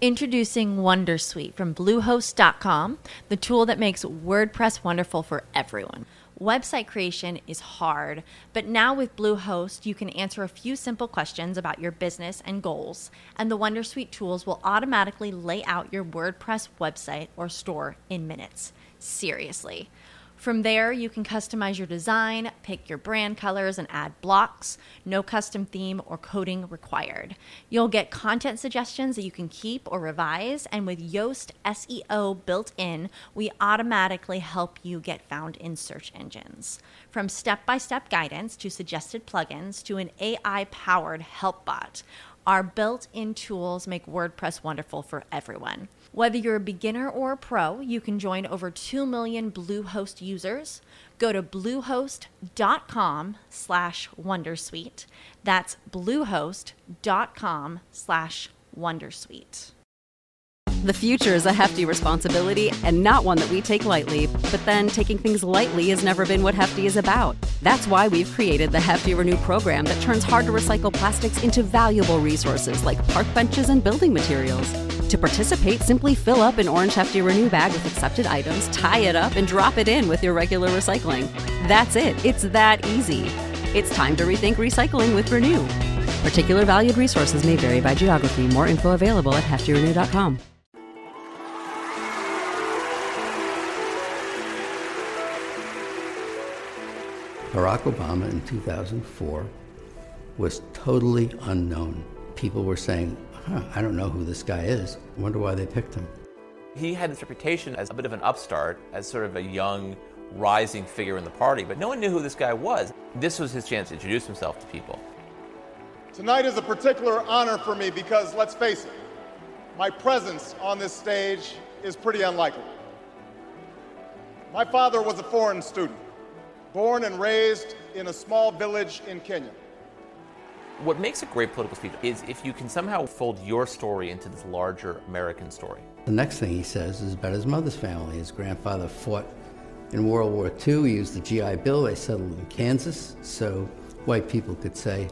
Introducing Wondersuite from Bluehost.com, the tool that makes WordPress wonderful for everyone. Website creation is hard, but now with Bluehost, you can answer a few simple questions about your business and goals, and the Wondersuite tools will automatically lay out your WordPress website or store in minutes. Seriously. From there, you can customize your design, pick your brand colors, and add blocks. No custom theme or coding required. You'll get content suggestions that you can keep or revise, and with Yoast SEO built in, we automatically help you get found in search engines. From step-by-step guidance to suggested plugins to an AI-powered help bot, our built-in tools make WordPress wonderful for everyone. Whether you're a beginner or a pro, you can join over 2 million Bluehost users. Go to bluehost.com/wondersuite. That's bluehost.com/wondersuite. The future is a hefty responsibility and not one that we take lightly, but then taking things lightly has never been what Hefty is about. That's why we've created the Hefty Renew program that turns hard-to-recycle plastics into valuable resources like park benches and building materials. To participate, simply fill up an orange Hefty Renew bag with accepted items, tie it up, and drop it in with your regular recycling. That's it. It's that easy. It's time to rethink recycling with Renew. Particular valued resources may vary by geography. More info available at heftyrenew.com. Barack Obama in 2004 was totally unknown. People were saying, I don't know who this guy is. I wonder why they picked him. He had this reputation as a bit of an upstart, as sort of a young, rising figure in the party, but no one knew who this guy was. This was his chance to introduce himself to people. Tonight is a particular honor for me because, let's face it, my presence on this stage is pretty unlikely. My father was a foreign student, born and raised in a small village in Kenya. What makes a great political speech is if you can somehow fold your story into this larger American story. The next thing he says is about his mother's family. His grandfather fought in World War II. He used the GI Bill. They settled in Kansas, so white people could say,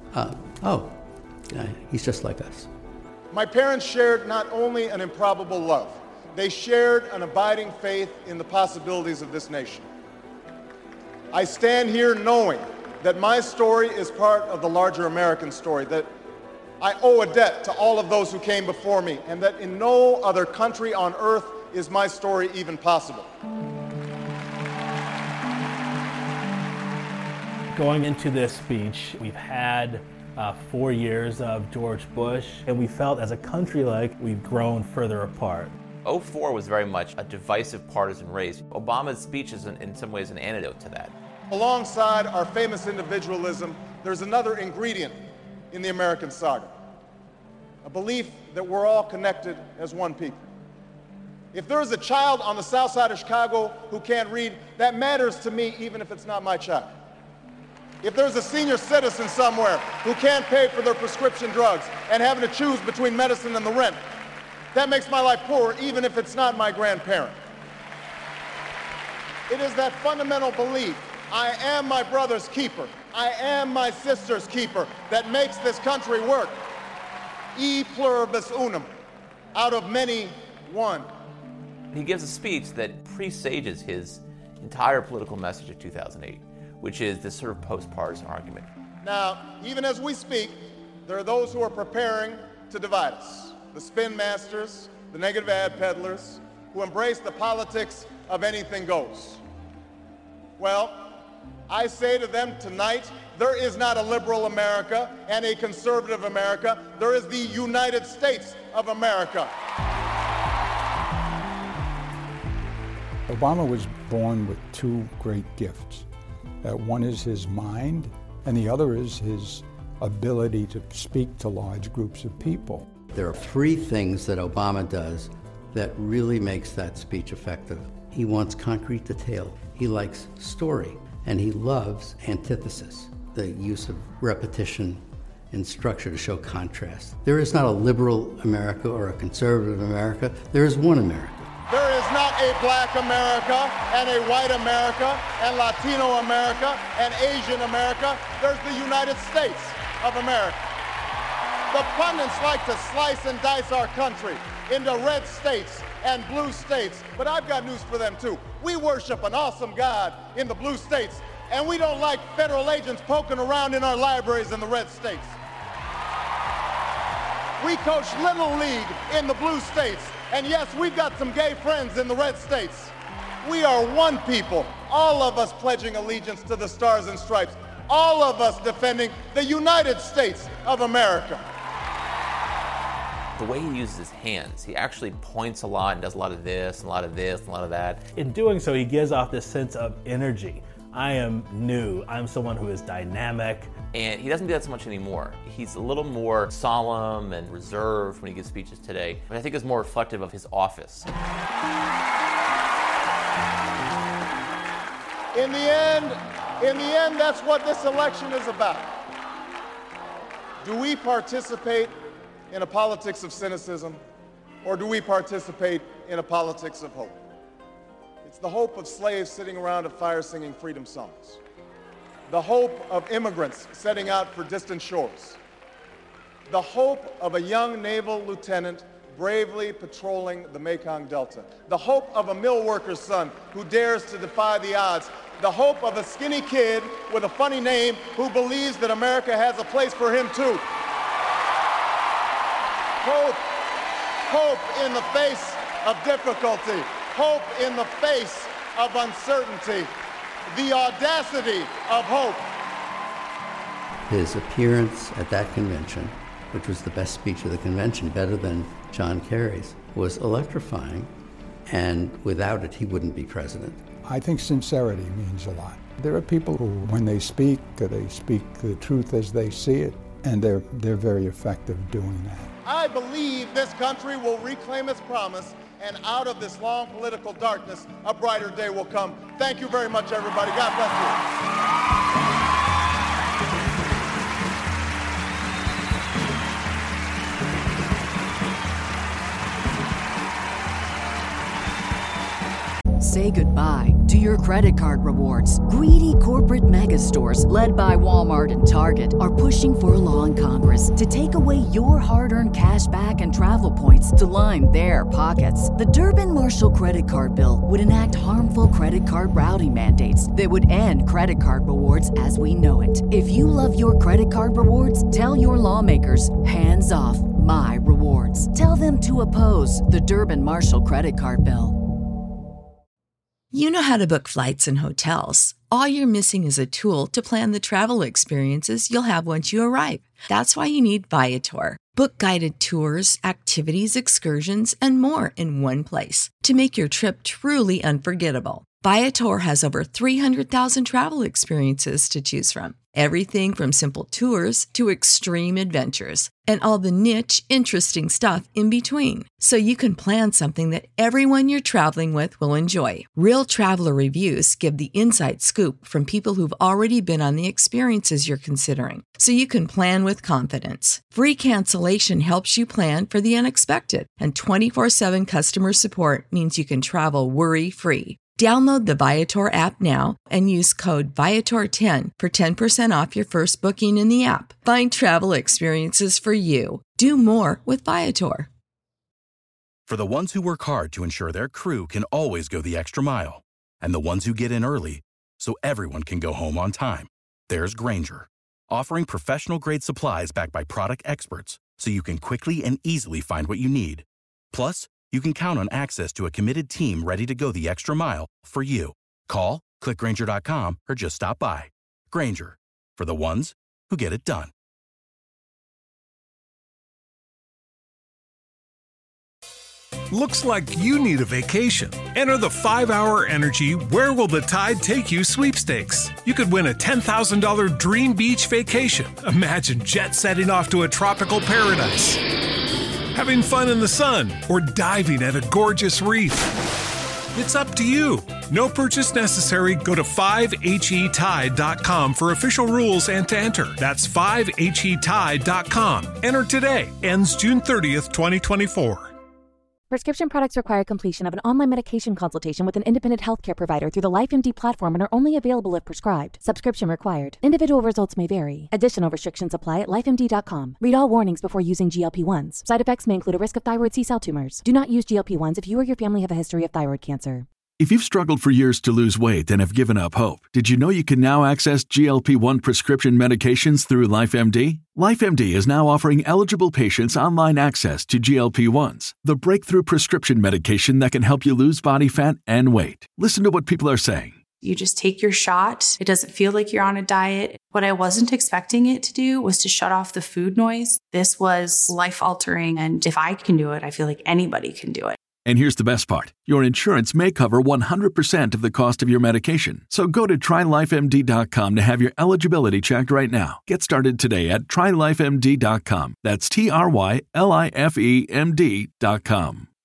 he's just like us. My parents shared not only an improbable love, they shared an abiding faith in the possibilities of this nation. I stand here knowing that my story is part of the larger American story, that I owe a debt to all of those who came before me, and that in no other country on earth is my story even possible. Going into this speech, we've had 4 years of George Bush, and we felt as a country like we've grown further apart. 2004 was very much a divisive partisan race. Obama's speech is in some ways an antidote to that. Alongside our famous individualism, there's another ingredient in the American saga, a belief that we're all connected as one people. If there is a child on the south side of Chicago who can't read, that matters to me even if it's not my child. If there's a senior citizen somewhere who can't pay for their prescription drugs and having to choose between medicine and the rent, that makes my life poorer even if it's not my grandparent. It is that fundamental belief, I am my brother's keeper, I am my sister's keeper, that makes this country work. E pluribus unum, out of many, one. He gives a speech that presages his entire political message of 2008, which is this sort of post-partisan argument. Now, even as we speak, there are those who are preparing to divide us. The spin masters, the negative ad peddlers, who embrace the politics of anything goes. Well, I say to them tonight, there is not a liberal America and a conservative America. There is the United States of America. Obama was born with two great gifts. One is his mind, and the other is his ability to speak to large groups of people. There are three things that Obama does that really makes that speech effective. He wants concrete detail. He likes story. And he loves antithesis, the use of repetition and structure to show contrast. There is not a liberal America or a conservative America. There is one America. There is not a black America and a white America and Latino America and Asian America. There's the United States of America. The pundits like to slice and dice our country into red states and blue states, but I've got news for them too. We worship an awesome God in the blue states, and we don't like federal agents poking around in our libraries in the red states. We coach Little League in the blue states, and yes, we've got some gay friends in the red states. We are one people, all of us pledging allegiance to the Stars and Stripes, all of us defending the United States of America. The way he uses his hands, he actually points a lot and does a lot of this, and a lot of this, and a lot of that. In doing so, he gives off this sense of energy. I am new. I'm someone who is dynamic. And he doesn't do that so much anymore. He's a little more solemn and reserved when he gives speeches today, but I think is more reflective of his office. In the end, that's what this election is about. Do we participate in a politics of cynicism, or do we participate in a politics of hope? It's the hope of slaves sitting around a fire singing freedom songs. The hope of immigrants setting out for distant shores. The hope of a young naval lieutenant bravely patrolling the Mekong Delta. The hope of a mill worker's son who dares to defy the odds. The hope of a skinny kid with a funny name who believes that America has a place for him too. Hope in the face of difficulty. Hope in the face of uncertainty. The audacity of hope. His appearance at that convention, which was the best speech of the convention, better than John Kerry's, was electrifying, and without it, he wouldn't be president. I think sincerity means a lot. There are people who, when they speak the truth as they see it, and they're very effective doing that. I believe this country will reclaim its promise, and out of this long political darkness, a brighter day will come. Thank you very much, everybody. God bless you. Say goodbye to your credit card rewards. Greedy corporate mega stores, led by Walmart and Target, are pushing for a law in Congress to take away your hard-earned cash back and travel points to line their pockets. The Durbin-Marshall credit card bill would enact harmful credit card routing mandates that would end credit card rewards as we know it. If you love your credit card rewards, tell your lawmakers, hands off my rewards. Tell them to oppose the Durbin-Marshall credit card bill. You know how to book flights and hotels. All you're missing is a tool to plan the travel experiences you'll have once you arrive. That's why you need Viator. Book guided tours, activities, excursions, and more in one place to make your trip truly unforgettable. Viator has over 300,000 travel experiences to choose from. Everything from simple tours to extreme adventures and all the niche, interesting stuff in between. So you can plan something that everyone you're traveling with will enjoy. Real traveler reviews give the inside scoop from people who've already been on the experiences you're considering. So you can plan with confidence. Free cancellation helps you plan for the unexpected. And 24/7 customer support means you can travel worry-free. Download the Viator app now and use code Viator10 for 10% off your first booking in the app. Find travel experiences for you. Do more with Viator. For the ones who work hard to ensure their crew can always go the extra mile, and the ones who get in early so everyone can go home on time, there's Grainger, offering professional-grade supplies backed by product experts so you can quickly and easily find what you need. Plus, you can count on access to a committed team ready to go the extra mile for you. Call, click Grainger.com, or just stop by. Grainger, for the ones who get it done. Looks like you need a vacation. Enter the 5-Hour Energy Where Will the Tide Take You sweepstakes. You could win a $10,000 dream beach vacation. Imagine jet setting off to a tropical paradise, having fun in the sun, or diving at a gorgeous reef. It's up to you. No purchase necessary. Go to 5HETide.com for official rules and to enter. That's 5HETide.com. Enter today. Ends June 30th, 2024. Prescription products require completion of an online medication consultation with an independent healthcare provider through the LifeMD platform and are only available if prescribed. Subscription required. Individual results may vary. Additional restrictions apply at lifemd.com. Read all warnings before using GLP-1s. Side effects may include a risk of thyroid C-cell tumors. Do not use GLP-1s if you or your family have a history of thyroid cancer. If you've struggled for years to lose weight and have given up hope, did you know you can now access GLP-1 prescription medications through LifeMD? LifeMD is now offering eligible patients online access to GLP-1s, the breakthrough prescription medication that can help you lose body fat and weight. Listen to what people are saying. You just take your shot. It doesn't feel like you're on a diet. What I wasn't expecting it to do was to shut off the food noise. This was life-altering, and if I can do it, I feel like anybody can do it. And here's the best part. Your insurance may cover 100% of the cost of your medication. So go to TryLifeMD.com to have your eligibility checked right now. Get started today at TryLifeMD.com. That's TryLifeMD.com.